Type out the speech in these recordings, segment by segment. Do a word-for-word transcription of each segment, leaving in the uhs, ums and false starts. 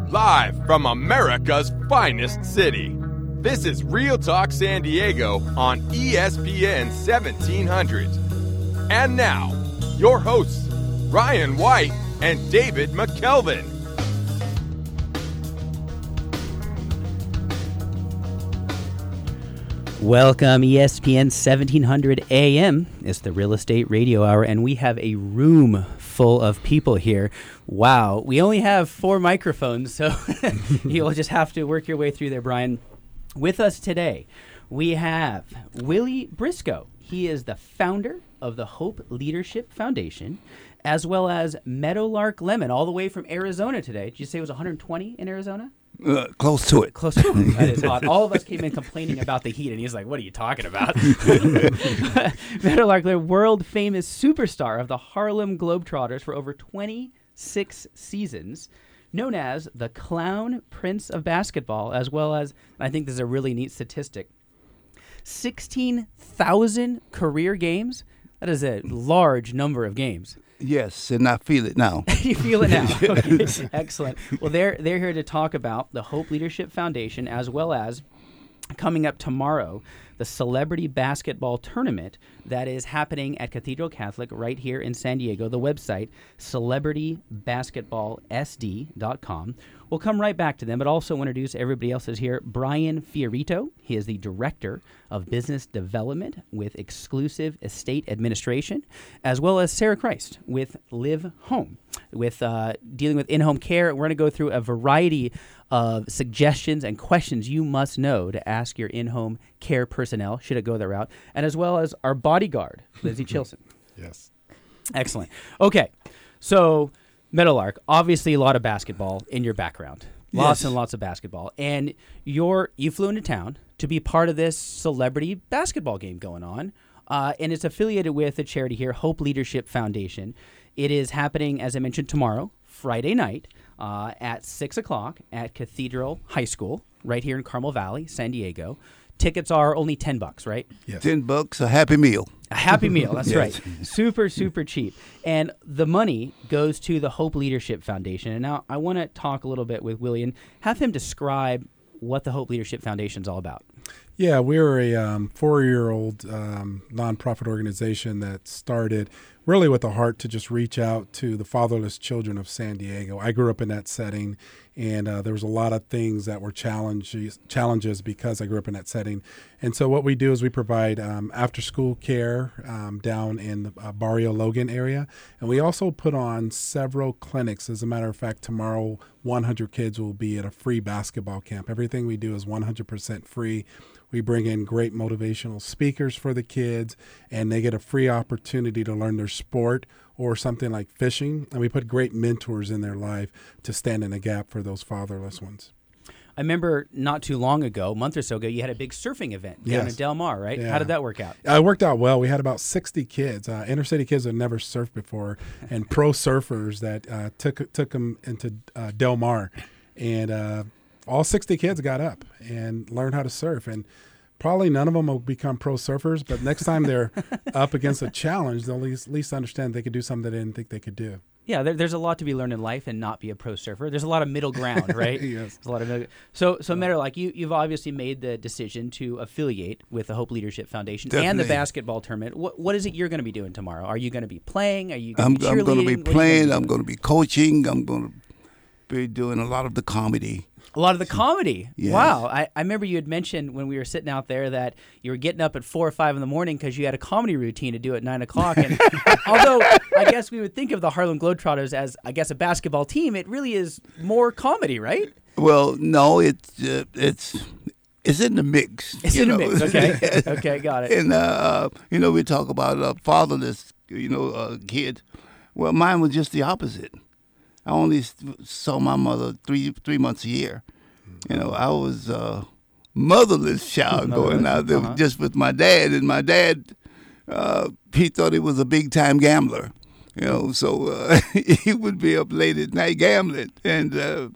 Live from America's finest city. This is Real Talk San Diego on E S P N seventeen hundred. And now, your hosts, Ryan White and David McKelvin. Welcome, E S P N seventeen hundred A M. It's the Real Estate Radio Hour, and we have a room full of people here. Wow, we only have four microphones, so you'll just have to work your way through there, Brian. With us today, we have Willie Briscoe. He is the founder of the Hope Leadership Foundation, as well as Meadowlark Lemon, all the way from Arizona today. Did you say it was one hundred twenty in Arizona? Uh, close to it. Close to it. That is odd. All of us came in complaining about the heat, and he's like, what are you talking about? Meadowlark, the world-famous superstar of the Harlem Globetrotters for over twenty-six seasons, known as the Clown Prince of Basketball, as well as, I think this is a really neat statistic, sixteen thousand career games. That is a large number of games. Yes, and I feel it now. You feel it now. Okay. Excellent. Well, they're they're here to talk about the Hope Leadership Foundation, as well as coming up tomorrow, the Celebrity Basketball Tournament that is happening at Cathedral Catholic right here in San Diego. The website, celebrity basketball s d dot com. We'll come right back to them, but also introduce everybody else is here. Brian Fiorito. He is the Director of Business Development with Exclusive Estate Administration, as well as Sarah Christ with Live Home, with uh, dealing with in-home care. We're going to go through a variety of suggestions and questions you must know to ask your in-home care personnel, should it go that route, and as well as our bodyguard, Lizzie Chilson. Yes. Excellent. Okay, so Meadowlark, obviously a lot of basketball in your background. Lots Yes. and lots of basketball. And you're, you flew into town to be part of this celebrity basketball game going on. Uh, and it's affiliated with the charity here, Hope Leadership Foundation. It is happening, as I mentioned, tomorrow, Friday night, uh, at six o'clock at Cathedral High School, right here in Carmel Valley, San Diego. Tickets are only ten bucks, right? Yes. Ten bucks, a happy meal. A happy meal, that's Yes. right. Super, super cheap. And the money goes to the Hope Leadership Foundation. And now I want to talk a little bit with Willie and have him describe what the Hope Leadership Foundation is all about. Yeah, we're a um, four-year-old um, nonprofit organization that started really with a heart to just reach out to the fatherless children of San Diego. I grew up in that setting, and uh, there was a lot of things that were challenges challenges because I grew up in that setting. And so what we do is we provide um, after-school care um, down in the uh, Barrio Logan area, and we also put on several clinics. As a matter of fact, tomorrow one hundred kids will be at a free basketball camp. Everything we do is one hundred percent free. We bring in great motivational speakers for the kids, and they get a free opportunity to learn their sport or something like fishing. And we put great mentors in their life to stand in the gap for those fatherless ones. I remember not too long ago, a month or so ago, you had a big surfing event down Yes. in Del Mar, right? Yeah. How did that work out? Uh, it worked out well. We had about sixty kids, uh, inner city kids that never surfed before, and pro surfers that uh, took took them into uh, Del Mar, and uh, all sixty kids got up and learned how to surf. And probably none of them will become pro surfers, but next time they're up against a challenge, they'll at least, at least understand they could do something they didn't think they could do. Yeah, there, there's a lot to be learned in life and not be a pro surfer. There's a lot of middle ground, right? Yes. There's a lot of middle, so, so Meadow, like you, you've obviously made the decision to affiliate with the Hope Leadership Foundation and the Definitely. basketball tournament. What, what is it you're going to be doing tomorrow? Are you going to be playing? Are you going I'm, to be I'm going to be cheerleading? What are you playing. gonna I'm do? going to be coaching. I'm going to be doing a lot of the comedy. A lot of the comedy. Yes. Wow. I, I remember you had mentioned when we were sitting out there that you were getting up at four or five in the morning because you had a comedy routine to do at nine o'clock. And although I guess we would think of the Harlem Globetrotters as, I guess, a basketball team, it really is more comedy, right? Well, no, it's uh, it's it's in the mix. It's you in the know. mix. Okay. Okay, got it. And uh, you know, we talk about uh, fatherless, you know, uh, kid. Well, mine was just the opposite. I only s- saw my mother three three months a year. You know, I was a motherless child going out there uh-huh. just with my dad, and my dad, uh, he thought he was a big time gambler. You know, so uh, he would be up late at night gambling, and uh,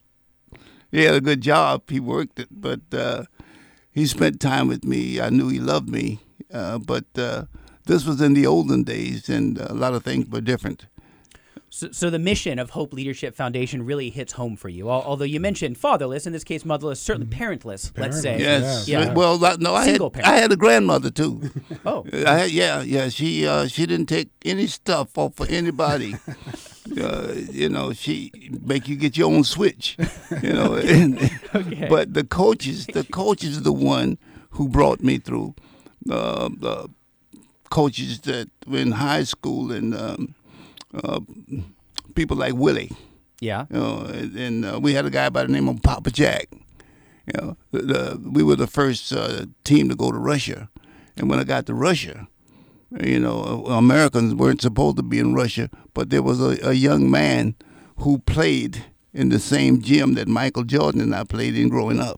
he had a good job. He worked it, but uh, he spent time with me. I knew he loved me, uh, but uh, this was in the olden days, and a lot of things were different. So, so the mission of Hope Leadership Foundation really hits home for you. Al- Although you mentioned fatherless, in this case motherless, certainly parentless, let's say. Yes. Yeah. Well, I- no, I had, Single parent. I had a grandmother too. Oh. I had, yeah, yeah. She uh, she didn't take any stuff off for anybody. uh, you know, she make you get your own switch. You know, and, Okay. but the coaches, the coaches are the one who brought me through. Uh, the coaches that were in high school and um, uh, people like Willie. Yeah. You know, and, and uh, we had a guy by the name of Papa Jack. You know, the, the, we were the first uh, team to go to Russia, and when I got to Russia, you know, Americans weren't supposed to be in Russia, but there was a, a young man who played in the same gym that Michael Jordan and I played in growing up.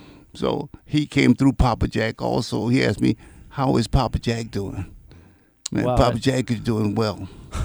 So he came through Papa Jack also. He asked me, "How is Papa Jack doing?" Man, Well, Papa that- Jack is doing well.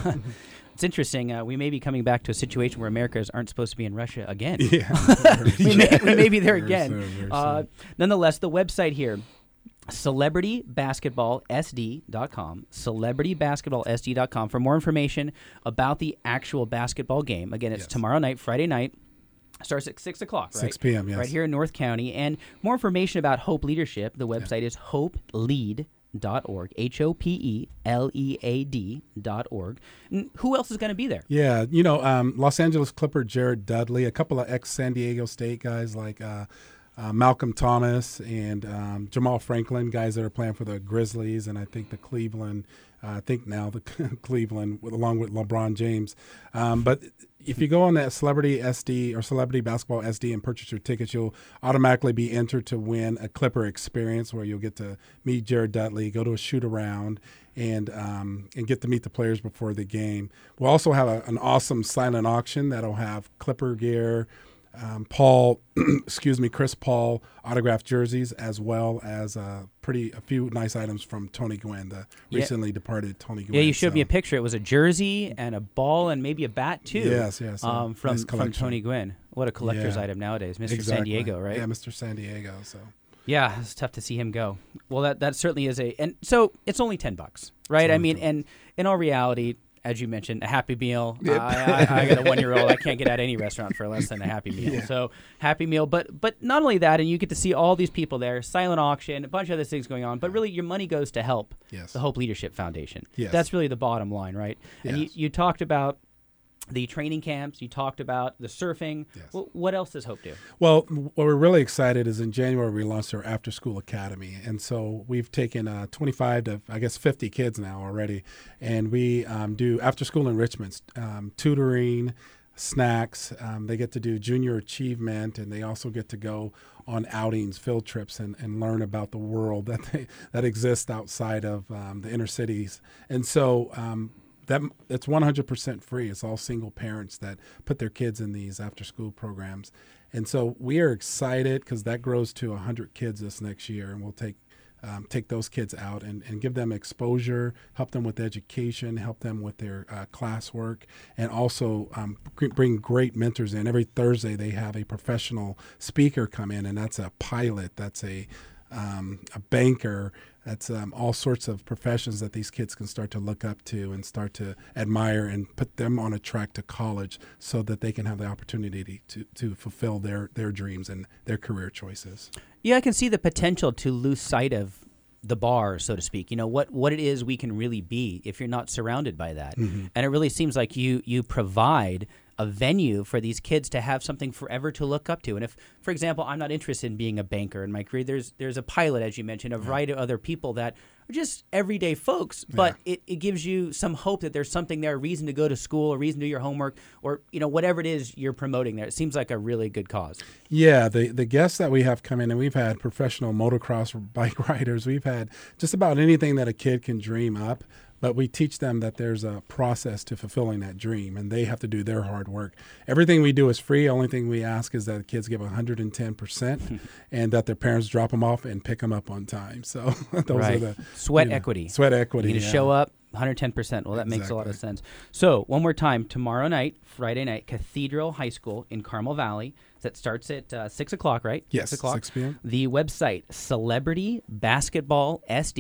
It's interesting. Uh, we may be coming back to a situation where Americans aren't supposed to be in Russia again. Yeah. we, may, we may be there Very again. soon, very Uh, soon. nonetheless, the website here, celebrity basketball s d dot com, celebrity basketball s d dot com, for more information about the actual basketball game. Again, it's Yes. tomorrow night, Friday night. Starts at six o'clock, right? six p.m., yes. Right here in North County. And more information about Hope Leadership, the website is hope lead dot org, H O P E L E A D dot org. And who else is going to be there? Yeah, you know, um, Los Angeles Clipper Jared Dudley, a couple of ex-San Diego State guys like uh, uh, Malcolm Thomas and um, Jamal Franklin, guys that are playing for the Grizzlies, and I think the Cleveland, uh, I think now the Cleveland, with, along with LeBron James. Um, but if you go on that Celebrity S D or Celebrity Basketball S D and purchase your tickets, you'll automatically be entered to win a Clipper experience where you'll get to meet Jared Dudley, go to a shoot around, and um, and get to meet the players before the game. We'll also have a, an awesome silent auction that'll have Clipper gear, um, Paul, excuse me, Chris Paul autographed jerseys, as well as uh, pretty a few nice items from Tony Gwynn, the Yeah. recently departed Tony Gwynn. Yeah, you showed So- me a picture. It was a jersey and a ball and maybe a bat too. Yes, yes, a Um, from nice from collection. Tony Gwynn. What a collector's Yeah. item nowadays, Mister San Exactly. Diego, right? Yeah, Mister San Diego. So Yeah, it's tough to see him go. Well, that that certainly is a, and so it's only ten bucks, right? I only mean, ten. and in all reality, as you mentioned, a Happy Meal. Yep. I, I, I got a one-year-old. I can't get at any restaurant for less than a Happy Meal. Yeah. So Happy Meal, but but not only that, and you get to see all these people there, silent auction, a bunch of other things going on. But really, your money goes to help Yes. the Hope Leadership Foundation. Yes. That's really the bottom line, right? And you, Yes. you talked about the training camps. You talked about the surfing. Yes. Well, what else does Hope do? Well, what we're really excited is in January we launched our after school academy, and so we've taken uh, twenty-five to I guess fifty kids now already, and we um, do after school enrichments, um, tutoring, snacks. Um, they get to do junior achievement, and they also get to go on outings, field trips, and, and learn about the world that they, that exists outside of um, the inner cities, and so. Um, That it's one hundred percent free. It's all single parents that put their kids in these after-school programs, and so we are excited because that grows to one hundred kids this next year, and we'll take um, take those kids out and, and give them exposure, help them with education, help them with their uh, classwork, and also um, bring great mentors in. Every Thursday they have a professional speaker come in, and that's a pilot, that's a um, a banker. That's um, all sorts of professions that these kids can start to look up to and start to admire and put them on a track to college so that they can have the opportunity to, to fulfill their, their dreams and their career choices. Yeah, I can see the potential to lose sight of the bar, so to speak. You know, what, what it is we can really be if you're not surrounded by that. Mm-hmm. And it really seems like you you provide a venue for these kids to have something forever to look up to. And if, for example, I'm not interested in being a banker in my career, there's there's a pilot, as you mentioned, a variety of other people that are just everyday folks, but it, it gives you some hope that there's something there, a reason to go to school, a reason to do your homework, or, you know, whatever it is you're promoting there. It seems like a really good cause. Yeah, the the guests that we have come in, and we've had professional motocross bike riders. We've had just about anything that a kid can dream up, but we teach them that there's a process to fulfilling that dream, and they have to do their hard work. Everything we do is free. Only thing we ask is that the kids give one hundred ten percent and that their parents drop them off and pick them up on time. So those Right. are the Sweat you know, equity. Sweat equity. You can yeah. show up one hundred ten percent. Well, that makes a lot of Exactly. sense. So, one more time, tomorrow night, Friday night, Cathedral High School in Carmel Valley. That starts at uh, six o'clock, right? Yes, six o'clock. six p.m. The website, Celebrity Basketball S D.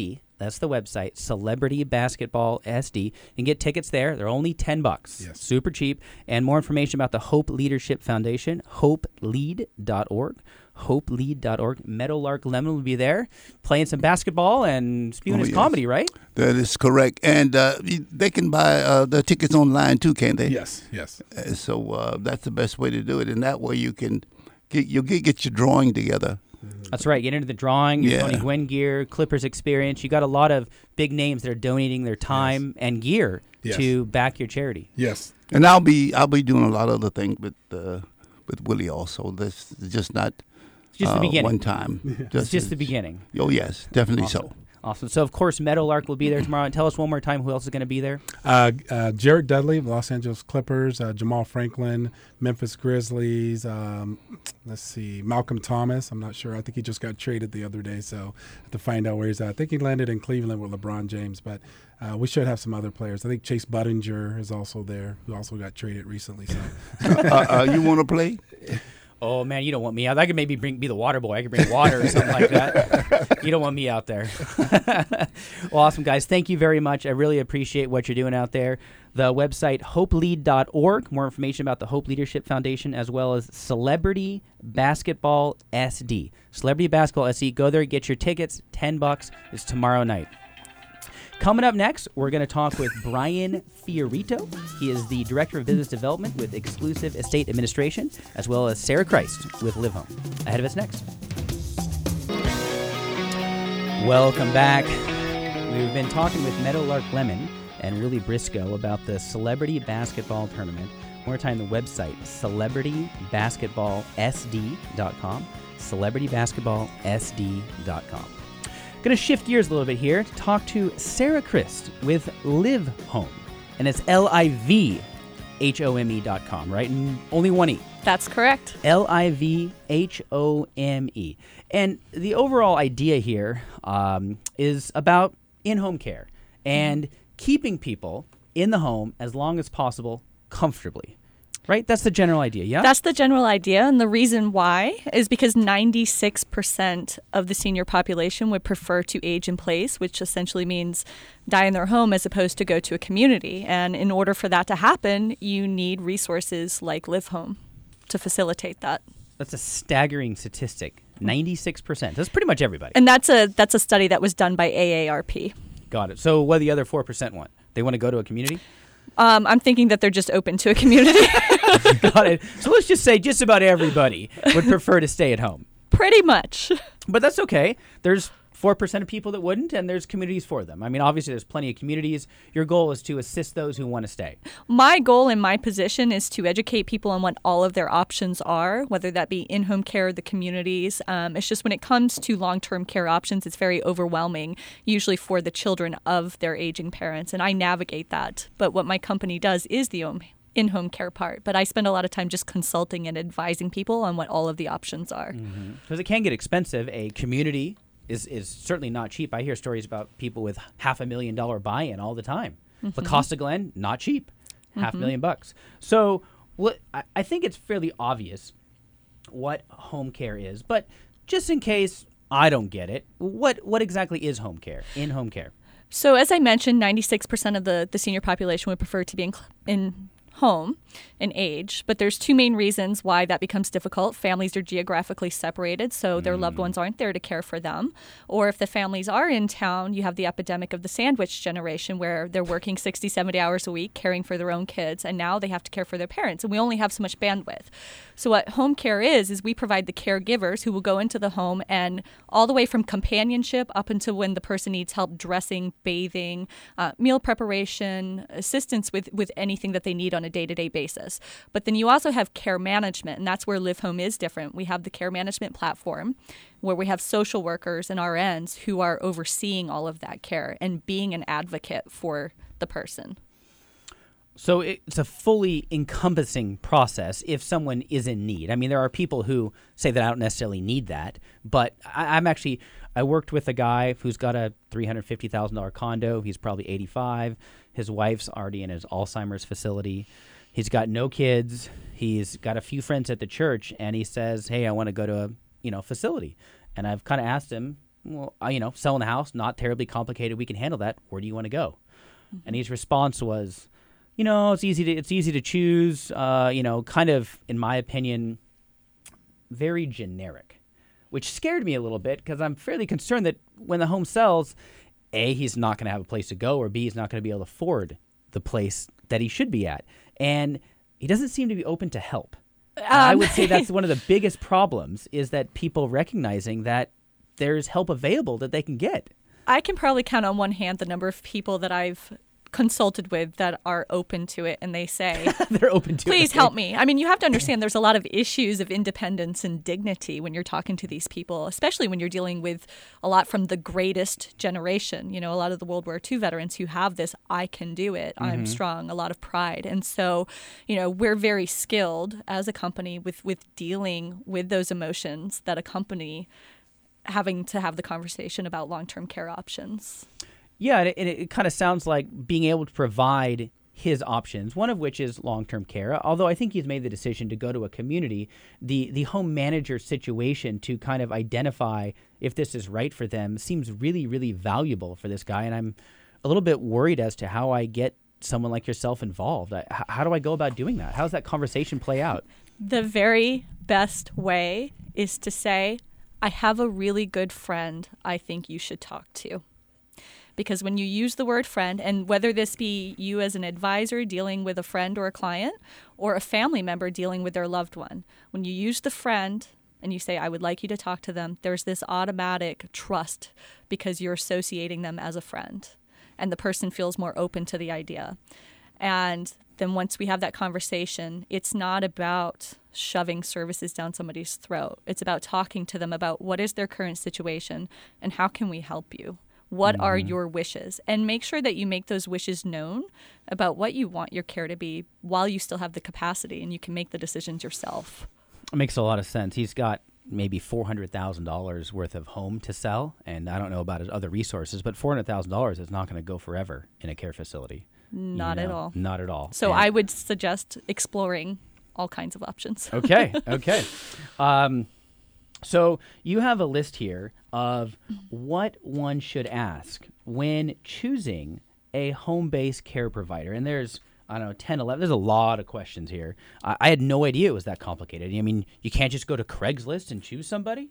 That's the website, Celebrity Basketball S D. You can get tickets there. They're only ten bucks. Yes. Super cheap. And more information about the Hope Leadership Foundation, hope lead dot org. hope lead dot org. Meadowlark Lemon will be there playing some basketball and spewing Oh, his yes. comedy, right? That is correct. And uh, they can buy uh, the tickets online too, can't they? Yes, yes. Uh, So uh, that's the best way to do it. And that way you can get, you'll get, get your drawing together. That's right. Get into the drawing, your Yeah. Tony Gwynn gear, Clippers experience. You got a lot of big names that are donating their time and gear Yes. to back your charity. Yes. And I'll be I'll be doing a lot of other things with uh, with Willie also. This is just not It's just uh, the beginning. one time. It's just the beginning. Oh yes, definitely Awesome. so. Awesome. So, of course, Meadowlark will be there tomorrow. And tell us one more time who else is going to be there. Uh, uh, Jared Dudley, Los Angeles Clippers, uh, Jamal Franklin, Memphis Grizzlies. Um, let's see, Malcolm Thomas. I'm not sure. I think he just got traded the other day, so I have to find out where he's at. I think he landed in Cleveland with LeBron James, but uh, we should have some other players. I think Chase Budinger is also there, who also got traded recently. So uh, uh, you want to play? Oh, man, you don't want me out. I could maybe bring be the water boy. I could bring water or something like that. You don't want me out there. Well, awesome, guys. Thank you very much. I really appreciate what you're doing out there. The website, hope lead dot org. More information about the Hope Leadership Foundation, as well as Celebrity Basketball S D. Celebrity Basketball S D. Go there, get your tickets. ten bucks. It's tomorrow night. Coming up next, we're going to talk with Brian Fiorito. He is the Director of Business Development with Exclusive Estate Administration, as well as Sarah Christ with Live Home. Ahead of us next. Welcome back. We've been talking with Meadowlark Lemon and Willie Briscoe about the Celebrity Basketball Tournament. One more time, the website, celebrity basketball s d dot com, celebrity basketball s d dot com. Going to shift gears a little bit here to talk to Sarah Christ with Live Home. And it's L I V H O M E dot com, right? And only one E. That's correct. L I V H O M E. And the overall idea here um, is about in-home care and keeping people in the home as long as possible comfortably. Right? That's the general idea, yeah? That's the general idea. And the reason why is because ninety-six percent of the senior population would prefer to age in place, which essentially means die in their home as opposed to go to a community. And in order for that to happen, you need resources like Live Home to facilitate that. That's a staggering statistic. ninety-six percent. That's pretty much everybody. And that's a that's a study that was done by A A R P. Got it. So what do the other four percent want? They want to go to a community? Um, I'm thinking that they're just open to a community. Got it. So let's just say just about everybody would prefer to stay at home. Pretty much. But that's okay. There's four percent of people that wouldn't, and there's communities for them. I mean, obviously, there's plenty of communities. Your goal is to assist those who want to stay. My goal in my position is to educate people on what all of their options are, whether that be in-home care, the communities. Um, it's just when it comes to long-term care options, it's very overwhelming, usually for the children of their aging parents, and I navigate that. But what my company does is the home in-home care part, but I spend a lot of time just consulting and advising people on what all of the options are. Because mm-hmm. it can get expensive. A community is, is certainly not cheap. I hear stories about people with half a million dollar buy-in all the time. Mm-hmm. La Costa Glen, not cheap. Half a Mm-hmm. million bucks. So what I, I think it's fairly obvious what home care is, but just in case I don't get it, what what exactly is home care, in-home care? So as I mentioned, ninety-six percent of the, the senior population would prefer to be in, in home in age, but there's two main reasons why that becomes difficult. Families are geographically separated, so their loved ones aren't there to care for them. Or if the families are in town, you have the epidemic of the sandwich generation where they're working sixty, seventy hours a week caring for their own kids, and now they have to care for their parents, and we only have so much bandwidth. So what home care is, is we provide the caregivers who will go into the home and all the way from companionship up until when the person needs help dressing, bathing, uh, meal preparation, assistance with, with anything that they need on a day-to-day basis. But then you also have care management, and that's where Live Home is different. We have the care management platform where we have social workers and R Ns who are overseeing all of that care and being an advocate for the person. So it's a fully encompassing process if someone is in need. I mean, there are people who say that I don't necessarily need that, but I, I'm actually, I worked with a guy who's got a three hundred fifty thousand dollars condo. He's probably eighty-five. His wife's already in his Alzheimer's facility. He's got no kids. He's got a few friends at the church, and he says, hey, I want to go to a you know facility. And I've kind of asked him, well, uh, you know, selling the house, not terribly complicated. We can handle that. Where do you want to go? Mm-hmm. And his response was, you know, it's easy to it's easy to choose. Uh, you know, kind of, in my opinion, very generic, which scared me a little bit because I'm fairly concerned that when the home sells, A, he's not going to have a place to go, or B, he's not going to be able to afford the place that he should be at. And he doesn't seem to be open to help. Um, I would say that's one of the biggest problems, is that people recognizing that there's help available that they can get. I can probably count on one hand the number of people that I've consulted with that are open to it, and they say they're open to please it. Please help me. I mean, you have to understand there's a lot of issues of independence and dignity when you're talking to these people, especially when you're dealing with a lot from the greatest generation. You know, a lot of the World War Two veterans who have this I can do it, mm-hmm. I'm strong, a lot of pride. And so, you know, we're very skilled as a company with with dealing with those emotions that accompany having to have the conversation about long-term care options. Yeah, and it, it, it kind of sounds like being able to provide his options, one of which is long-term care. Although I think he's made the decision to go to a community, the the home manager situation to kind of identify if this is right for them seems really, really valuable for this guy. And I'm a little bit worried as to how I get someone like yourself involved. I, how do I go about doing that? How does that conversation play out? The very best way is to say, I have a really good friend I think you should talk to. Because when you use the word friend, and whether this be you as an advisor dealing with a friend or a client, or a family member dealing with their loved one, when you use the friend and you say, I would like you to talk to them, there's this automatic trust because you're associating them as a friend. And the person feels more open to the idea. And then once we have that conversation, it's not about shoving services down somebody's throat. It's about talking to them about what is their current situation and how can we help you? What mm-hmm. are your wishes? And make sure that you make those wishes known about what you want your care to be while you still have the capacity and you can make the decisions yourself. It makes a lot of sense. He's got maybe four hundred thousand dollars worth of home to sell, and I don't know about his other resources, but four hundred thousand dollars is not going to go forever in a care facility. Not you know? at all. Not at all. So and I would suggest exploring all kinds of options. Okay, okay. Um, so you have a list here of what one should ask when choosing a home-based care provider. And there's, I don't know, ten, eleven, there's a lot of questions here. I, I had no idea it was that complicated. I mean, you can't just go to Craigslist and choose somebody?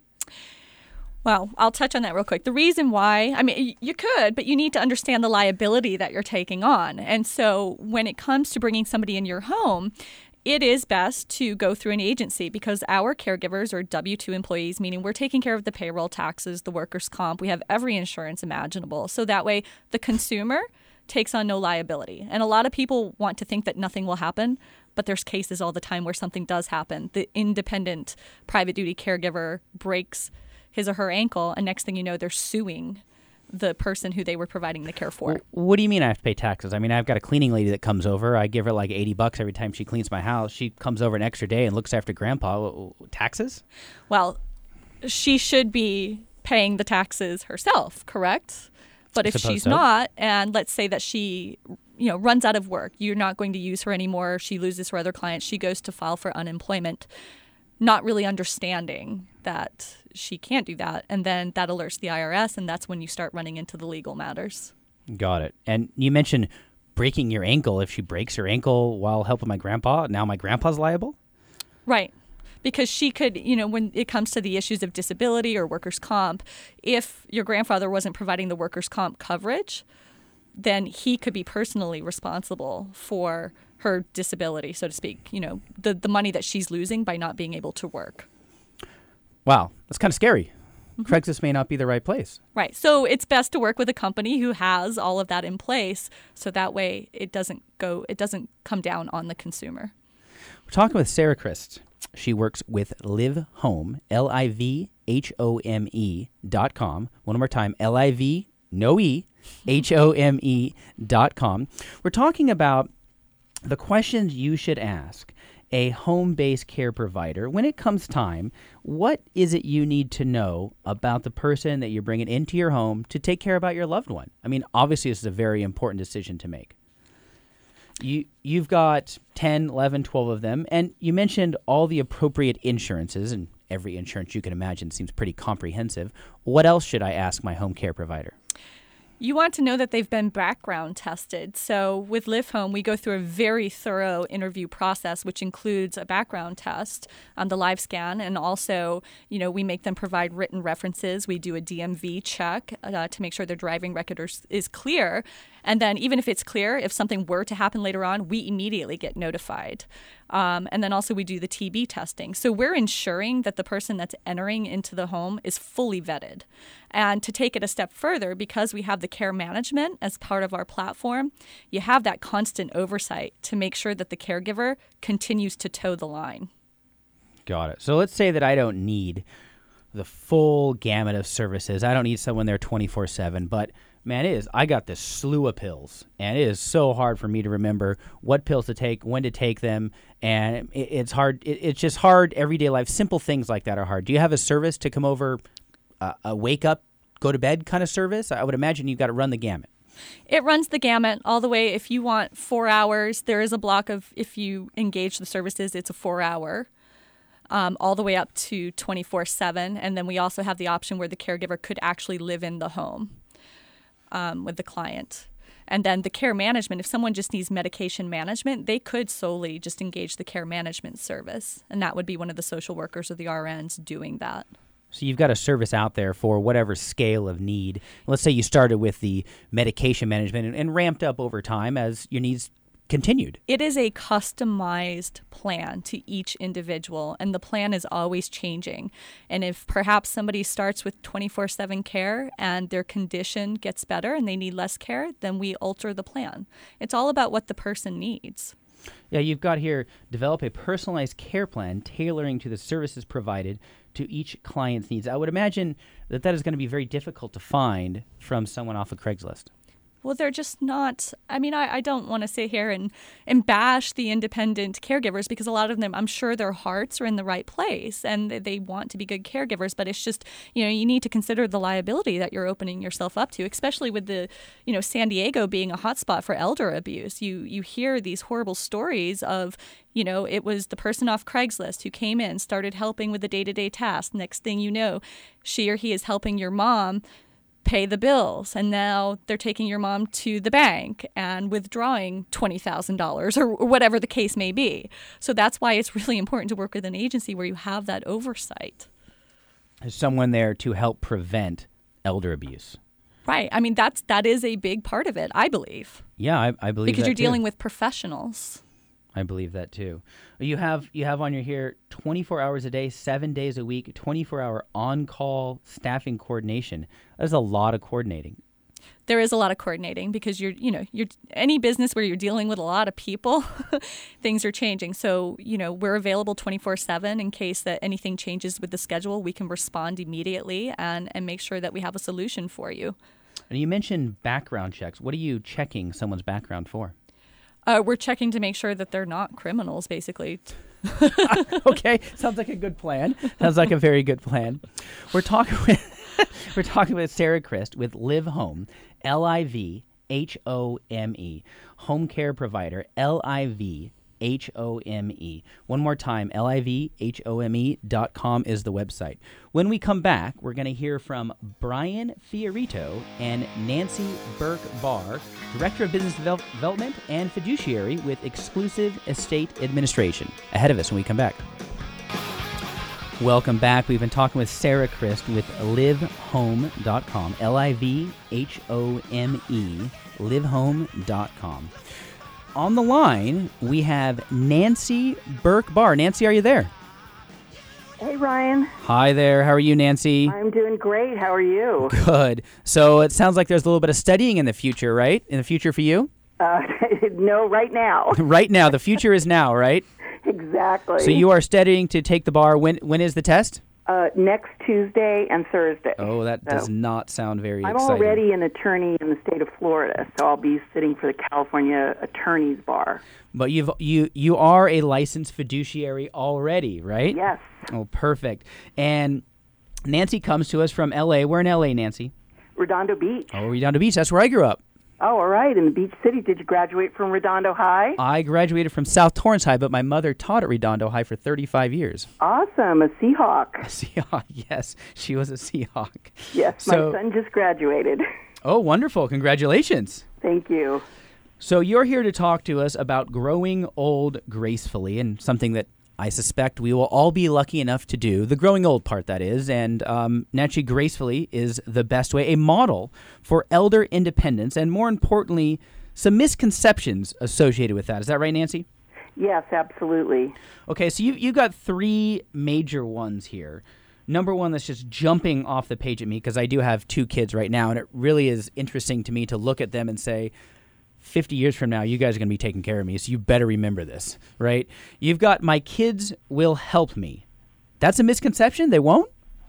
Well, I'll touch on that real quick. The reason why, I mean, you could, but you need to understand the liability that you're taking on. And so when it comes to bringing somebody in your home, it is best to go through an agency because our caregivers are W two employees, meaning we're taking care of the payroll taxes, the workers' comp. We have every insurance imaginable. So that way the consumer takes on no liability. And a lot of people want to think that nothing will happen, but there's cases all the time where something does happen. The independent private duty caregiver breaks his or her ankle, and next thing you know, they're suing the person who they were providing the care for. What do you mean I have to pay taxes? I mean, I've got a cleaning lady that comes over. I give her like eighty bucks every time she cleans my house. She comes over an extra day and looks after Grandpa. Taxes? Well, she should be paying the taxes herself, correct? But if she's so. not, and let's say that she, you know, runs out of work, you're not going to use her anymore, she loses her other clients, she goes to file for unemployment, not really understanding that she can't do that. And then that alerts the I R S, and that's when you start running into the legal matters. Got it. And you mentioned breaking your ankle. If she breaks her ankle while helping my grandpa, now my grandpa's liable? Right. Because she could, you know, when it comes to the issues of disability or workers' comp, if your grandfather wasn't providing the workers' comp coverage, then he could be personally responsible for her disability, so to speak, you know, the, the money that she's losing by not being able to work. Wow, that's kind of scary. Mm-hmm. Craigslist may not be the right place. Right. So it's best to work with a company who has all of that in place, so that way it doesn't go, it doesn't come down on the consumer. We're talking with Sarah Christ. She works with Live Home, L I V H O M E dot com. One more time, L I V, no E, H O M E dot com. We're talking about the questions you should ask a home-based care provider when it comes time. What is it you need to know about the person that you're bringing into your home to take care about your loved one? I mean, obviously, this is a very important decision to make. You, you've got ten, eleven, twelve of them, and you mentioned all the appropriate insurances, and every insurance you can imagine. Seems pretty comprehensive. What else should I ask my home care provider? You want to know that they've been background tested. So with Live Home, we go through a very thorough interview process, which includes a background test on the live scan. And also, you know, we make them provide written references. We do a D M V check uh, to make sure their driving record is, is clear. And then even if it's clear, if something were to happen later on, we immediately get notified. Um, and then also we do the T B testing. So we're ensuring that the person that's entering into the home is fully vetted. And to take it a step further, because we have the care management as part of our platform, you have that constant oversight to make sure that the caregiver continues to toe the line. Got it. So let's say that I don't need the full gamut of services. I don't need someone there twenty-four seven, but man, it is, I got this slew of pills, and it is so hard for me to remember what pills to take, when to take them, and it, it's hard. It, it's just hard everyday life. Simple things like that are hard. Do you have a service to come over, uh, a wake up, go to bed kind of service? I would imagine you've got to run the gamut. It runs the gamut all the way. If you want four hours, there is a block of, if you engage the services, it's a four hour. Um, all the way up to twenty-four seven. And then we also have the option where the caregiver could actually live in the home um, with the client. And then the care management, if someone just needs medication management, they could solely just engage the care management service. And that would be one of the social workers or the R Ns doing that. So you've got a service out there for whatever scale of need. Let's say you started with the medication management and, and ramped up over time as your needs continued. It is a customized plan to each individual, and the plan is always changing. And if perhaps somebody starts with twenty-four seven care and their condition gets better and they need less care, then we alter the plan. It's all about what the person needs. Yeah, you've got here, develop a personalized care plan tailoring to the services provided to each client's needs. I would imagine that that is going to be very difficult to find from someone off of Craigslist. Well, they're just not, I mean, I, I don't want to sit here and, and bash the independent caregivers, because a lot of them, I'm sure their hearts are in the right place and they, they want to be good caregivers. But it's just, you know, you need to consider the liability that you're opening yourself up to, especially with the, you know, San Diego being a hotspot for elder abuse. You, you hear these horrible stories of, you know, it was the person off Craigslist who came in, started helping with the day-to-day tasks. Next thing you know, she or he is helping your mom pay the bills, and now they're taking your mom to the bank and withdrawing twenty thousand dollars or whatever the case may be. So that's why it's really important to work with an agency where you have that oversight. There's someone there to help prevent elder abuse. Right. I mean, that's that is a big part of it, I believe. Yeah, I, I believe because that you're dealing too. with professionals. I believe that too. You have you have on your here twenty-four hours a day, seven days a week, twenty-four hour on-call staffing coordination. That's a lot of coordinating. There is a lot of coordinating because you're, you know, you're any business where you're dealing with a lot of people, things are changing. So, you know, we're available twenty-four seven in case that anything changes with the schedule. We can respond immediately and, and make sure that we have a solution for you. And you mentioned background checks. What are you checking someone's background for? Uh, we're checking to make sure that they're not criminals, basically. Okay, sounds like a good plan. Sounds like a very good plan. We're talking with we're talking with Sarah Christ with Live Home, L I V H O M E, home care provider, L I V H O M E. One more time, L I V H O M E dot com is the website. When we come back, we're going to hear from Brian Fiorito and Nancy Burke-Barr, Director of Business Devel- Development and Fiduciary with Exclusive Estate Administration. Ahead of us when we come back. Welcome back. We've been talking with Sarah Christ with live home dot com, L I V H O M E, live home dot com. On the line, we have Nancy Burke-Barr. Nancy, are you there? Hey, Ryan. Hi there. How are you, Nancy? I'm doing great. How are you? Good. So it sounds like there's a little bit of studying in the future, right? In the future for you? Uh, no, right now. Right now. The future is now, right? Exactly. So you are studying to take the bar. When When is the test? Uh, next Tuesday and Thursday. Oh, that so does not sound very I'm exciting. already an attorney in the state of Florida, so I'll be sitting for the California Attorney's Bar. But you've you you are a licensed fiduciary already, right? Yes. Oh, perfect. And Nancy comes to us from L A. Where in L A, Nancy? Redondo Beach. Oh, Redondo Beach. That's where I grew up. Oh, all right. In the Beach City, did you graduate from Redondo High? I graduated from South Torrance High, but my mother taught at Redondo High for thirty-five years. Awesome. A Seahawk. A Seahawk, yes. She was a Seahawk. Yes, So- my son just graduated. Oh, wonderful. Congratulations. Thank you. So you're here to talk to us about growing old gracefully, and something that I suspect we will all be lucky enough to do, the growing old part, that is, and um, naturally gracefully is the best way, a model for elder independence, and more importantly, some misconceptions associated with that. Is that right, Nancy? Yes, absolutely. Okay, so you you got three major ones here. Number one that's just jumping off the page at me, because I do have two kids right now, and it really is interesting to me to look at them and say, fifty years from now, you guys are going to be taking care of me, so you better remember this, right? You've got, my kids will help me. That's a misconception? They won't?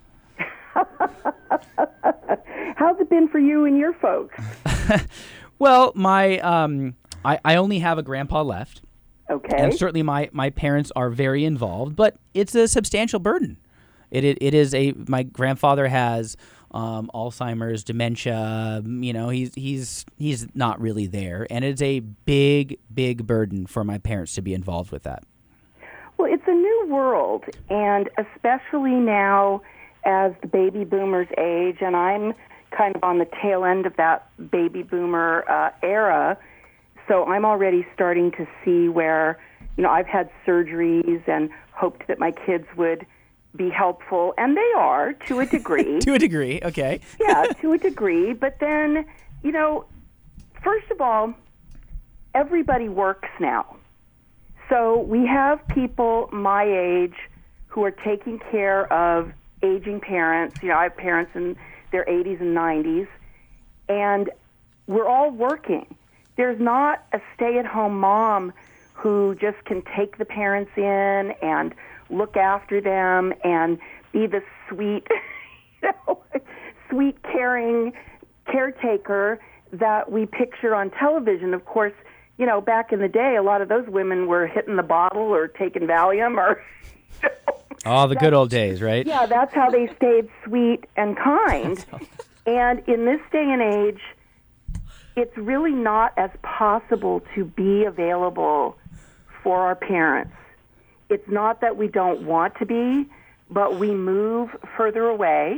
How's it been for you and your folks? Well, my um, I, I only have a grandpa left, Okay. and certainly my, my parents are very involved, but it's a substantial burden. It it, it is a, my grandfather has um, Alzheimer's, dementia. You know, he's he's he's not really there, and it's a big big burden for my parents to be involved with that. Well, it's a new world, and especially now as the baby boomers age, and I'm kind of on the tail end of that baby boomer uh, era, so I'm already starting to see where, you know, I've had surgeries and hoped that my kids would be helpful, and they are to a degree. To a degree, okay. Yeah, to a degree. But then, you know, first of all, everybody works now. So we have people my age who are taking care of aging parents. You know, I have parents in their eighties and nineties, and we're all working. There's not a stay-at-home mom who just can take the parents in and look after them and be the sweet, you know, sweet, caring caretaker that we picture on television. Of course, you know, back in the day, a lot of those women were hitting the bottle or taking Valium or... You know, All the good old days, right? yeah, that's how they stayed sweet and kind. And in this day and age, it's really not as possible to be available for our parents. It's not that we don't want to be, but we move further away.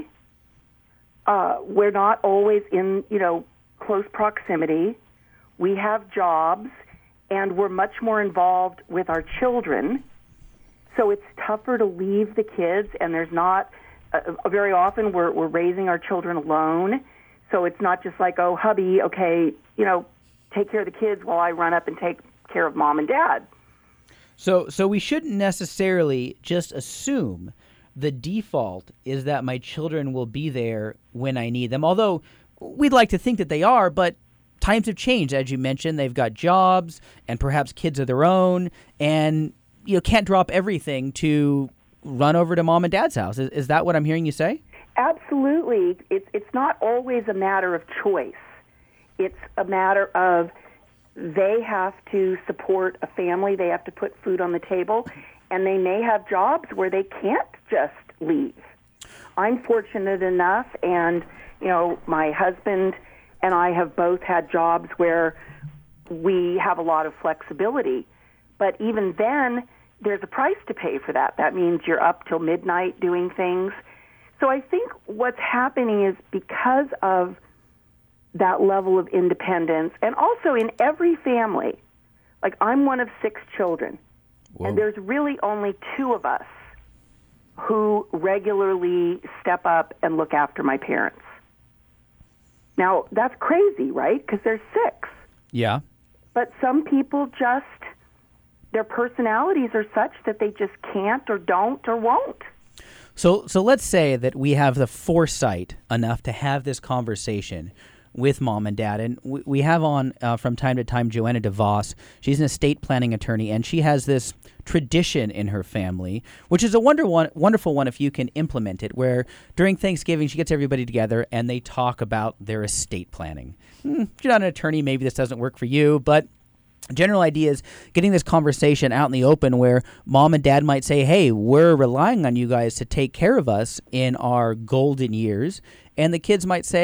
Uh, we're not always in, you know, close proximity. We have jobs, and we're much more involved with our children. So it's tougher to leave the kids, and there's not, uh, very often we're, we're raising our children alone. So it's not just like, oh, hubby, okay, you know, take care of the kids while I run up and take care of mom and dad. So so we shouldn't necessarily just assume the default is that my children will be there when I need them, although we'd like to think that they are, but times have changed. As you mentioned, they've got jobs and perhaps kids of their own, and you know can't drop everything to run over to mom and dad's house. Is, is that what I'm hearing you say? Absolutely. It's it's not always a matter of choice. It's a matter of they have to support a family. They have to put food on the table, and they may have jobs where they can't just leave. I'm fortunate enough, and you know, my husband and I have both had jobs where we have a lot of flexibility. But even then, there's a price to pay for that. That means you're up till midnight doing things. So I think what's happening is because of that level of independence, and also in every family, like I'm one of six children, Whoa. and there's really only two of us who regularly step up and look after my parents. Now, that's crazy, right? Because there's six. Yeah. But some people just, their personalities are such that they just can't or don't or won't. So so let's say that we have the foresight enough to have this conversation with mom and dad. And we, we have on uh, from time to time Joanna DeVos. She's an estate planning attorney, and she has this tradition in her family, which is a wonder one, wonderful one if you can implement it, where during Thanksgiving she gets everybody together and they talk about their estate planning. Hmm, if you're not an attorney, maybe this doesn't work for you, but general idea is getting this conversation out in the open where mom and dad might say, hey, we're relying on you guys to take care of us in our golden years. And the kids might say,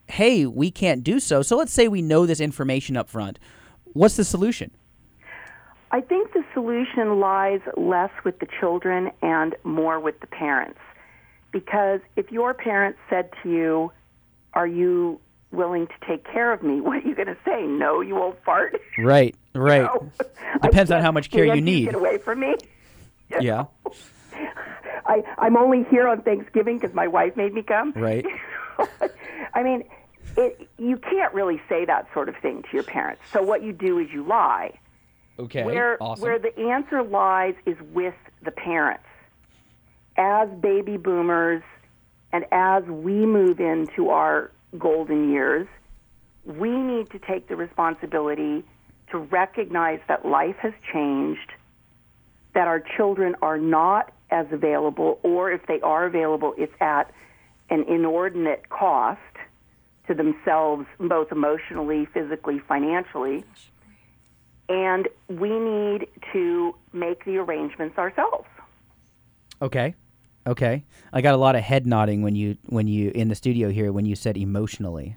hey, we can't do so. So let's say we know this information up front. What's the solution? I think the solution lies less with the children and more with the parents. Because if your parents said to you, are you willing to take care of me? What are you going to say? No, you old fart. Right, right. No. Depends on how much care you need. Get away from me. You yeah. know? I, I'm only here on Thanksgiving because my wife made me come. Right. I mean, it, you can't really say that sort of thing to your parents. So what you do is you lie. Okay, where, awesome. Where the answer lies is with the parents. As baby boomers and as we move into our golden years, we need to take the responsibility to recognize that life has changed, that our children are not as available, or if they are available, it's at an inordinate cost to themselves, both emotionally, physically, financially. And we need to make the arrangements ourselves. Okay. Okay. I got a lot of head nodding when you when you in the studio here when you said emotionally.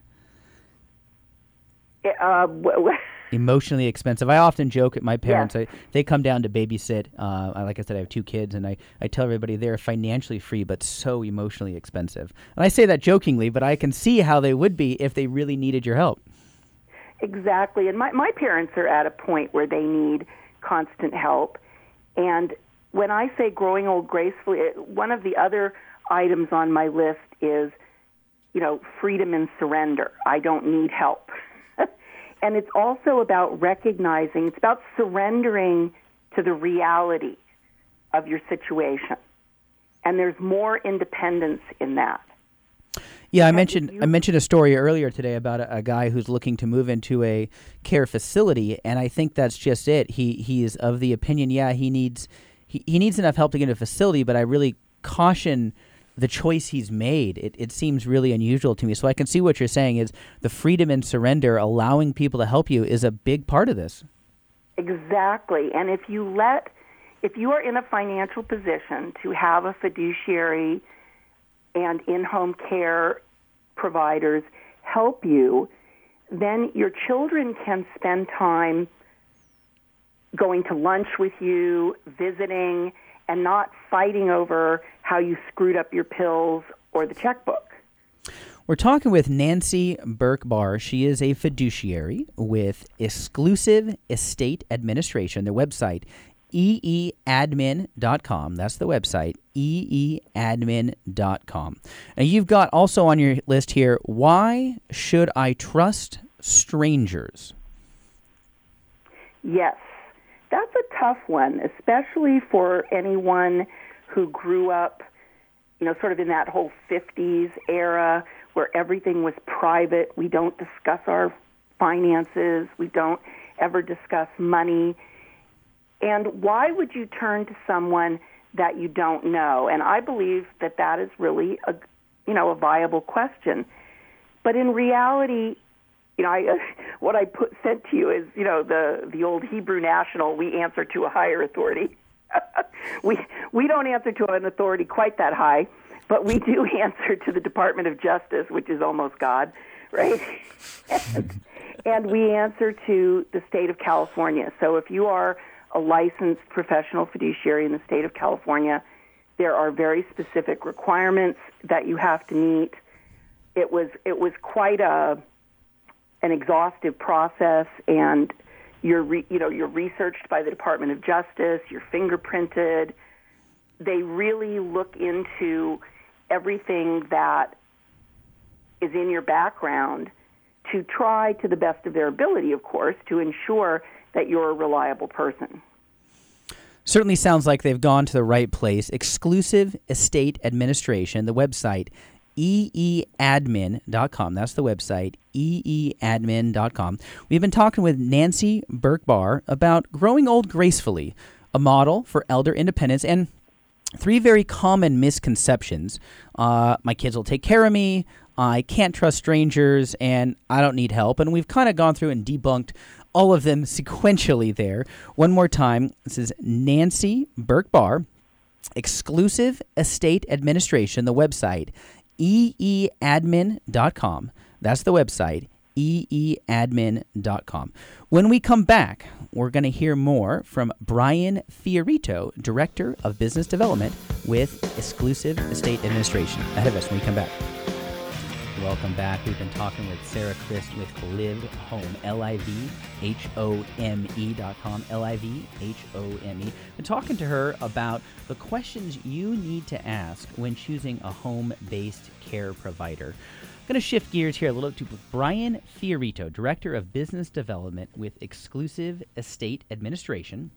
Uh, w- w- Emotionally expensive. I often joke at my parents. Yes. I, they come down to babysit. Uh, I- like I said, I have two kids, and I, I tell everybody they're financially free, but so emotionally expensive. And I say that jokingly, but I can see how they would be if they really needed your help. Exactly. And my, my parents are at a point where they need constant help. And when I say growing old gracefully, one of the other items on my list is, you know, freedom and surrender. I don't need help. And it's also about recognizing, it's about surrendering to the reality of your situation. And there's more independence in that. Yeah, I mentioned I mentioned a story earlier today about a, a guy who's looking to move into a care facility, and I think that's just it. He he is of the opinion, yeah, he needs he, he needs enough help to get into a facility, but I really caution the choice he's made. It it seems really unusual to me. So I can see what you're saying is the freedom and surrender, allowing people to help you, is a big part of this. Exactly. And if you let if you are in a financial position to have a fiduciary and in-home care providers help you, then your children can spend time going to lunch with you, visiting, and not fighting over how you screwed up your pills or the checkbook. We're talking with Nancy Burke-Barr. She is a fiduciary with Exclusive Estate Administration. Their website, e e admin dot com. That's the website, e e admin dot com. Now, you've got also on your list here, why should I trust strangers? Yes, that's a tough one, especially for anyone who grew up, you know, sort of in that whole fifties era where everything was private. We don't discuss our finances. We don't ever discuss money. And why would you turn to someone that you don't know? And I believe that that is really a, you know, a viable question. But in reality, you know, I, what I put sent to you is, you know, the the old Hebrew National. We answer to a higher authority. we we don't answer to an authority quite that high, but we do answer to the Department of Justice, which is almost God, right? and, and we answer to the state of California. So if you are a licensed professional fiduciary in the state of California, there are very specific requirements that you have to meet. It was it was quite a an exhaustive process, and you're re, you know you're researched by the Department of Justice. You're fingerprinted. They really look into everything that is in your background to try, to the best of their ability, of course, to ensure that you're a reliable person. Certainly sounds like they've gone to the right place. Exclusive Estate Administration, the website, e e admin dot com. That's the website, e e admin dot com. We've been talking with Nancy Burke-Barr about growing old gracefully, a model for elder independence, and three very common misconceptions. Uh, my kids will take care of me, I can't trust strangers, and I don't need help. And we've kind of gone through and debunked all of them sequentially there. One more time, this is Nancy Burke-Barr, Exclusive Estate Administration, the website, e e admin dot com. That's the website, e e admin dot com. When we come back, we're going to hear more from Brian Fiorito, Director of Business Development with Exclusive Estate Administration. Ahead of us when we come back. Welcome back. We've been talking with Sarah Christ with Live Home, L I V H O M E dot com, L I V H O M E. Been talking to her about the questions you need to ask when choosing a home-based care provider. I'm going to shift gears here a little to Brian Fiorito, Director of Business Development with Exclusive Estate Administration.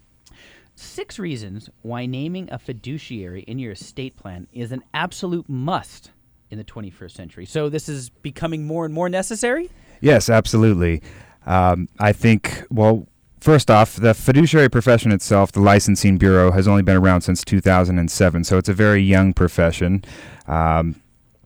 Six reasons why naming a fiduciary in your estate plan is an absolute must in the twenty-first century. So this is becoming more and more necessary? Yes, absolutely. Um, I think, well, first off, the fiduciary profession itself, the licensing bureau, has only been around since two thousand seven, so it's a very young profession. Um,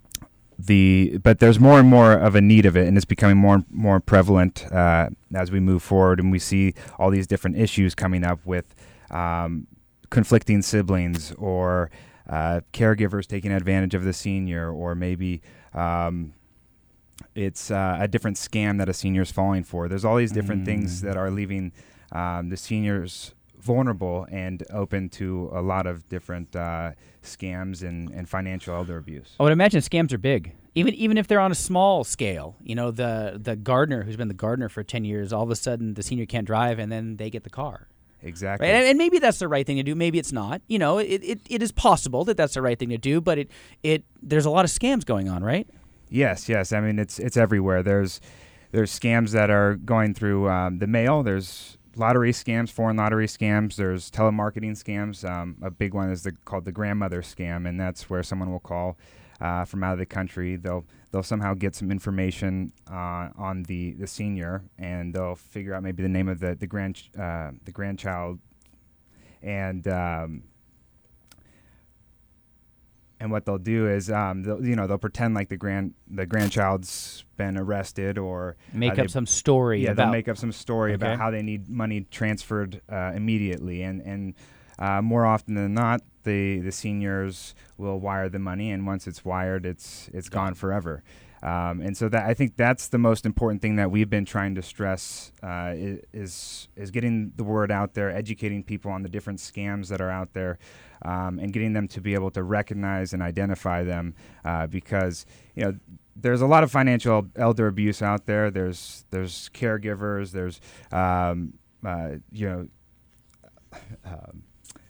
the but there's more and more of a need of it, and it's becoming more and more prevalent uh, as we move forward, and we see all these different issues coming up with um, conflicting siblings or Uh, caregivers taking advantage of the senior, or maybe um, it's uh, a different scam that a senior is falling for. There's all these different mm. things that are leaving um, the seniors vulnerable and open to a lot of different uh, scams and, and financial elder abuse. I would imagine scams are big, even even if they're on a small scale. You know, the the gardener who's been the gardener for ten years, all of a sudden the senior can't drive, and then they get the car. Exactly. Right? And, and maybe that's the right thing to do. Maybe it's not. You know, it, it, it is possible that that's the right thing to do, but it it there's a lot of scams going on, right? Yes, yes. I mean, it's it's everywhere. There's there's scams that are going through um, the mail. There's lottery scams, foreign lottery scams. There's telemarketing scams. Um, a big one is the, called the grandmother scam, and that's where someone will call uh, from out of the country. They'll they'll somehow get some information uh, on the, the senior, and they'll figure out maybe the name of the the grand uh, the grandchild, and um, and what they'll do is um, they'll, you know they'll pretend like the grand the grandchild's been arrested, or make uh, up some story. Yeah, about they'll make up some story okay. about how they need money transferred uh, immediately, and and uh, more often than not, the the seniors will wire the money, and once it's wired, it's it's gone forever. Um, and so that I think that's the most important thing that we've been trying to stress uh, is is getting the word out there, educating people on the different scams that are out there, um, and getting them to be able to recognize and identify them, uh, because you know there's a lot of financial elder abuse out there. There's there's caregivers. There's um, uh, you know. Um,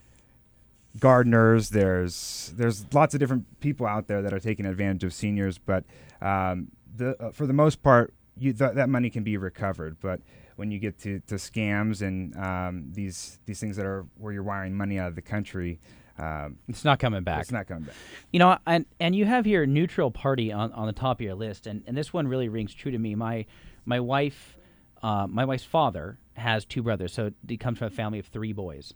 gardeners, there's there's lots of different people out there that are taking advantage of seniors, but um, the uh, for the most part, you, th- that money can be recovered. But when you get to, to scams and um, these these things that are where you're wiring money out of the country, um, it's not coming back. It's not coming back. You know, and and you have here neutral party on, on the top of your list, and, and this one really rings true to me. My my wife, uh, my wife's father has two brothers, so he comes from a family of three boys.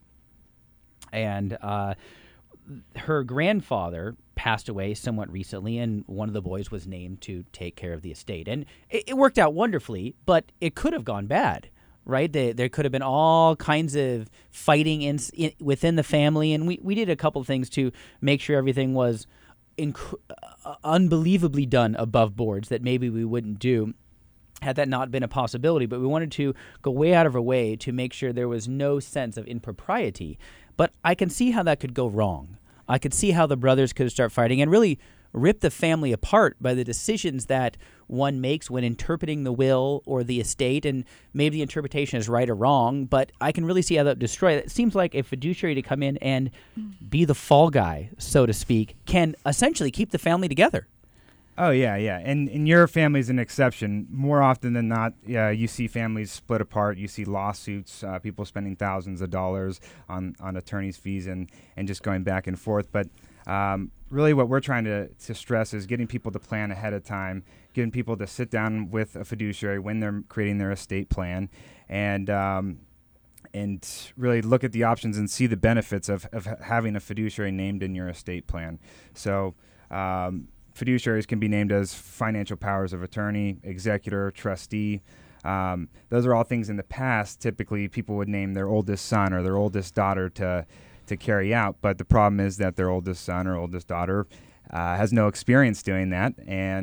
And uh, her grandfather passed away somewhat recently, and one of the boys was named to take care of the estate. And it, it worked out wonderfully, but it could have gone bad, right? They, there could have been all kinds of fighting in, in, within the family, and we, we did a couple of things to make sure everything was inc- uh, unbelievably done above boards that maybe we wouldn't do had that not been a possibility. But we wanted to go way out of our way to make sure there was no sense of impropriety. But I can see how that could go wrong. I could see how the brothers could start fighting and really rip the family apart by the decisions that one makes when interpreting the will or the estate. And maybe the interpretation is right or wrong, but I can really see how that would destroy it. It seems like a fiduciary to come in and be the fall guy, so to speak, can essentially keep the family together. Oh, yeah, yeah. And, and your family's an exception. More often than not, yeah, you see families split apart. You see lawsuits, uh, people spending thousands of dollars on, on attorney's fees and, and just going back and forth. But um, really what we're trying to, to stress is getting people to plan ahead of time, getting people to sit down with a fiduciary when they're creating their estate plan, and um, and really look at the options and see the benefits of, of having a fiduciary named in your estate plan. So um fiduciaries can be named as financial powers of attorney, executor, trustee. Um, those are all things in the past. Typically, people would name their oldest son or their oldest daughter to to carry out. But the problem is that their oldest son or oldest daughter uh, has no experience doing that, and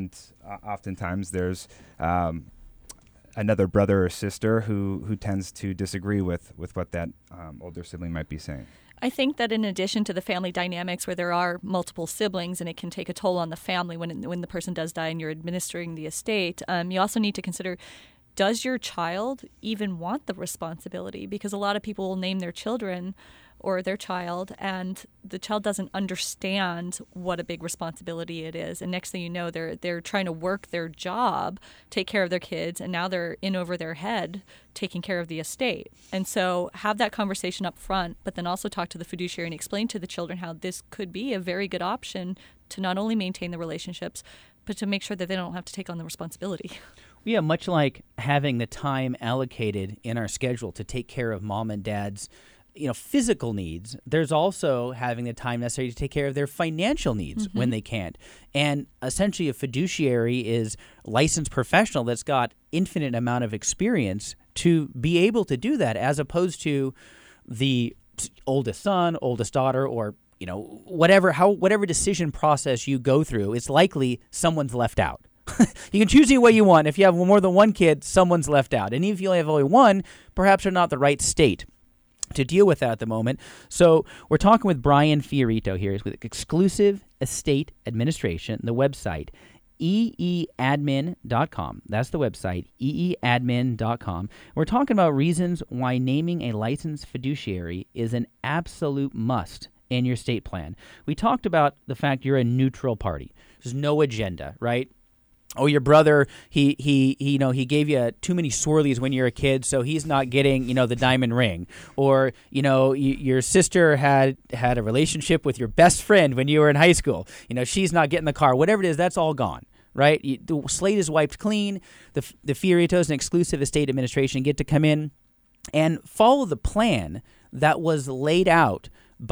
oftentimes there's um, another brother or sister who, who tends to disagree with, with what that um, older sibling might be saying. I think that in addition to the family dynamics where there are multiple siblings and it can take a toll on the family when when the person does die and you're administering the estate, um, you also need to consider, does your child even want the responsibility? Because a lot of people will name their children or their child, and the child doesn't understand what a big responsibility it is. And next thing you know, they're they're trying to work their job, take care of their kids, and now they're in over their head taking care of the estate. And so have that conversation up front, but then also talk to the fiduciary and explain to the children how this could be a very good option to not only maintain the relationships, but to make sure that they don't have to take on the responsibility. Yeah, much like having the time allocated in our schedule to take care of mom and dad's you know, physical needs, there's also having the time necessary to take care of their financial needs mm-hmm. when they can't. And essentially a fiduciary is a licensed professional that's got infinite amount of experience to be able to do that, as opposed to the oldest son, oldest daughter, or you know, whatever how whatever decision process you go through, it's likely someone's left out. You can choose any way you want. If you have more than one kid, someone's left out. And even if you only have only one, perhaps they're not the right state to deal with that at the moment. So we're talking with Brian Fiorito here with Exclusive Estate Administration, the website e e admin dot com. That's the website, e e admin dot com. We're talking about reasons why naming a licensed fiduciary is an absolute must in your estate plan. We talked about the fact you're a neutral party. There's no agenda, right? Oh, your brother, he, he, he, you know, he gave you too many swirlies when you were a kid, so he's not getting, you know, the diamond ring. Or, you know, y- your sister had had a relationship with your best friend when you were in high school. You know, she's not getting the car. Whatever it is, that's all gone, right? You, the slate is wiped clean. The, the Fioritos and Exclusive Estate Administration get to come in and follow the plan that was laid out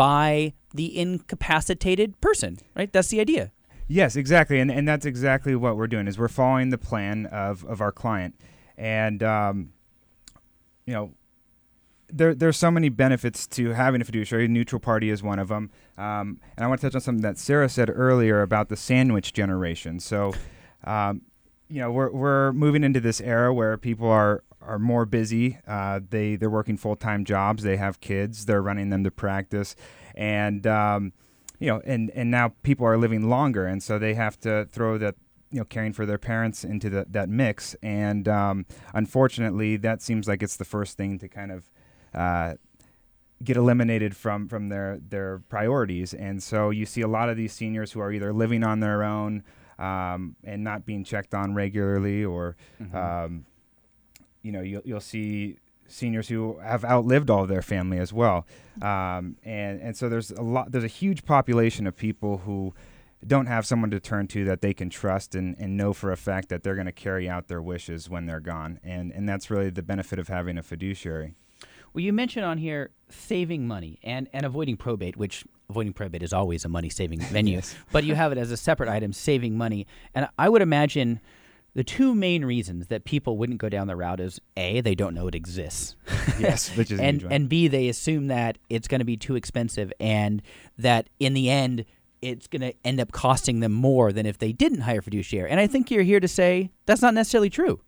by the incapacitated person, right? That's the idea. Yes, exactly, and and that's exactly what we're doing. Is we're following the plan of, of our client, and um, you know, there there's so many benefits to having a fiduciary. A neutral party is one of them, um, and I want to touch on something that Sarah said earlier about the sandwich generation. So, um, you know, we're we're moving into this era where people are are more busy. Uh, they they're working full time jobs. They have kids. They're running them to practice, and um, you know, and, and now people are living longer, and so they have to throw that, you know, caring for their parents into the, that mix. And um, unfortunately, that seems like it's the first thing to kind of uh, get eliminated from, from their, their priorities. And so you see a lot of these seniors who are either living on their own um, and not being checked on regularly, or, mm-hmm. um, you know, you'll, you'll see seniors who have outlived all of their family as well. Um, and, and so there's a lot, there's a huge population of people who don't have someone to turn to that they can trust and, and know for a fact that they're going to carry out their wishes when they're gone. And, and that's really the benefit of having a fiduciary. Well, you mentioned on here saving money and, and avoiding probate, which avoiding probate is always a money-saving venue. Yes. But you have it as a separate item, saving money. And I would imagine the two main reasons that people wouldn't go down the route is A, they don't know it exists. Yes, which is and and B, they assume that it's going to be too expensive, and that in the end it's going to end up costing them more than if they didn't hire a fiduciary. And I think you're here to say that's not necessarily true.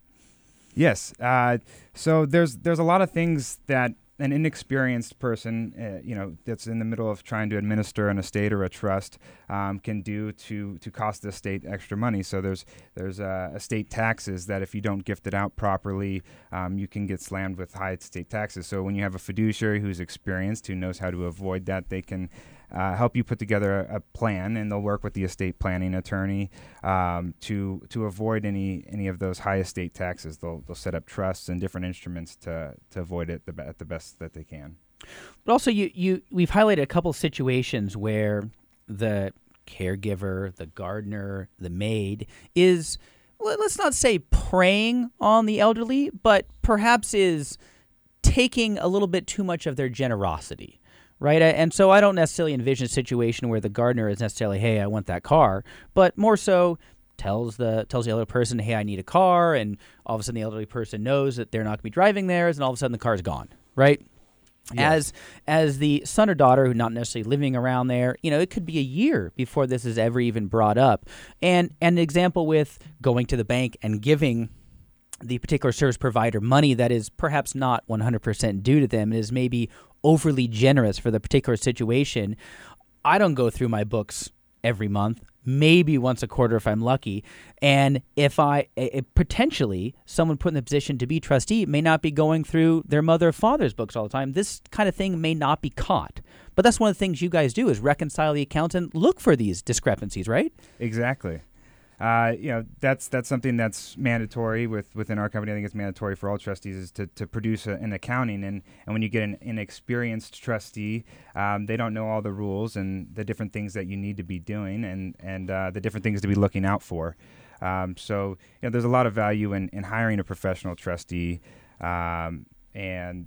Yes. Uh, so there's there's a lot of things that an inexperienced person, uh, you know, that's in the middle of trying to administer an estate or a trust um, can do to to cost the estate extra money. So there's there's uh, estate taxes that if you don't gift it out properly, um, you can get slammed with high estate taxes. So when you have a fiduciary who's experienced, who knows how to avoid that, they can Uh, help you put together a, a plan, and they'll work with the estate planning attorney um, to to avoid any any of those high estate taxes. They'll they'll set up trusts and different instruments to to avoid it the, at the best that they can. But also, you you we've highlighted a couple situations where the caregiver, the gardener, the maid is, let's not say preying on the elderly, but perhaps is taking a little bit too much of their generosity. Right, and so I don't necessarily envision a situation where the gardener is necessarily, hey, I want that car, but more so tells the tells the elderly person, hey, I need a car, and all of a sudden the elderly person knows that they're not going to be driving theirs, and all of a sudden the car's gone, right? Yes. As as the son or daughter who not necessarily living around there, you know, it could be a year before this is ever even brought up. And, and an example with going to the bank and giving the particular service provider money that is perhaps not one hundred percent due to them, is maybe overly generous for the particular situation. I don't go through my books every month, maybe once a quarter if I'm lucky. And if I it, potentially someone put in the position to be trustee may not be going through their mother or father's books all the time. This kind of thing may not be caught. But that's one of the things you guys do is reconcile the accounts and look for these discrepancies, right? Exactly. Uh, you know, that's that's something that's mandatory with within our company. I think it's mandatory for all trustees is to, to produce a, an accounting. And, and when you get an inexperienced trustee, um, they don't know all the rules and the different things that you need to be doing and, and uh, the different things to be looking out for. Um, so, you know, there's a lot of value in, in hiring a professional trustee. Um, and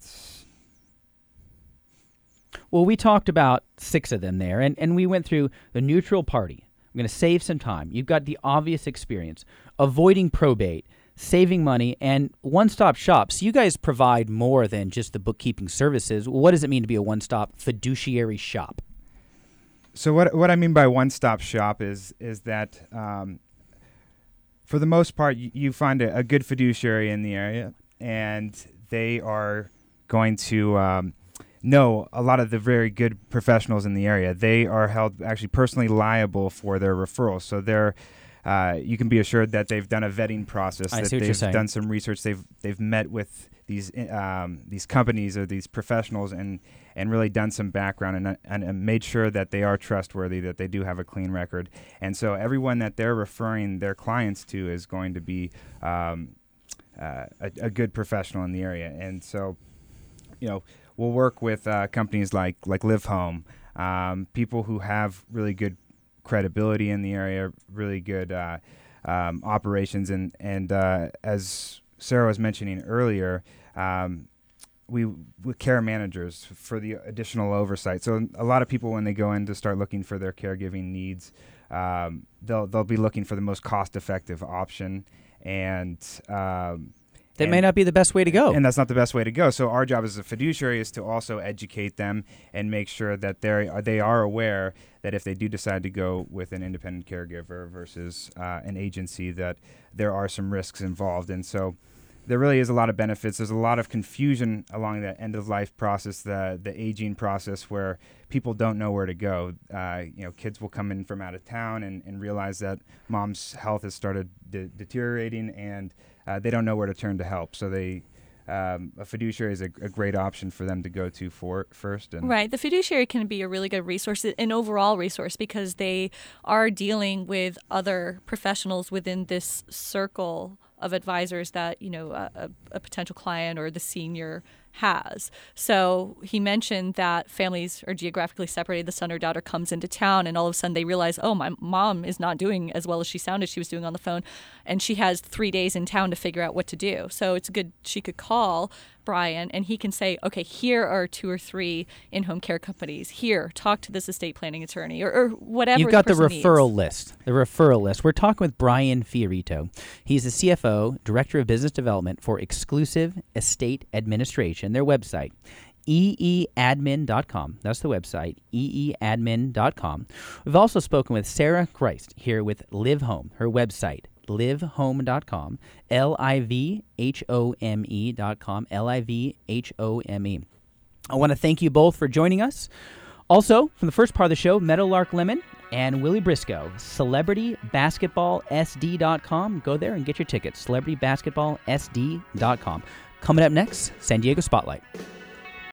Well, we talked about six of them there, and, and we went through the neutral party. I'm going to save some time. You've got the obvious experience, avoiding probate, saving money, and one-stop shop. So you guys provide more than just the bookkeeping services. What does it mean to be a one-stop fiduciary shop? So what what I mean by one-stop shop is is that um, for the most part, you, you find a, a good fiduciary in the area, and they are going to um, know a lot of the very good professionals in the area. They are held actually personally liable for their referrals. So they're uh, you can be assured that they've done a vetting process, I that see what you're they've saying. done some research, they've they've met with these um, these companies or these professionals and and really done some background and, and and made sure that they are trustworthy, that they do have a clean record. And so everyone that they're referring their clients to is going to be um, uh, a, a good professional in the area. And so, you know, we'll work with uh, companies like like Live Home, um, people who have really good credibility in the area, really good uh, um, operations, and and uh, as Sarah was mentioning earlier, um, we with care managers for the additional oversight. So a lot of people, when they go in to start looking for their caregiving needs, um, they'll they'll be looking for the most cost-effective option, and um, That and, may not be the best way to go. And that's not the best way to go. So our job as a fiduciary is to also educate them and make sure that they are they are aware that if they do decide to go with an independent caregiver versus uh, an agency, that there are some risks involved. And so there really is a lot of benefits. There's a lot of confusion along that end-of-life process, the the aging process, where people don't know where to go. Uh, you know, kids will come in from out of town and, and realize that mom's health has started de- deteriorating, and uh, they don't know where to turn to help. So they um, a fiduciary is a, a great option for them to go to for first. And Right. The fiduciary can be a really good resource, an overall resource, because they are dealing with other professionals within this circle of advisors that, you know, a, a potential client or the senior has. So he mentioned that families are geographically separated. The son or daughter comes into town, and all of a sudden they realize, oh, my mom is not doing as well as she sounded she was doing on the phone, and she has three days in town to figure out what to do. So it's good she could call Brian, and he can say, okay, here are two or three in-home care companies. Here, talk to this estate planning attorney, or, or whatever. You've got the person referral needs. list. The referral list. We're talking with Brian Fiorito. He's the C F O, Director of Business Development for Exclusive Estate Administration. Their website, e e admin dot com. That's the website, e e admin dot com. We've also spoken with Sarah Christ here with Live Home. Her website, live home dot com, L I V H O M E dot com, L I V H O M E. I want to thank you both for joining us. Also, from the first part of the show, Meadowlark Lemon and Willie Briscoe, celebrity basketball s d dot com. Go there and get your tickets, celebrity basketball s d dot com. Coming up next, San Diego Spotlight.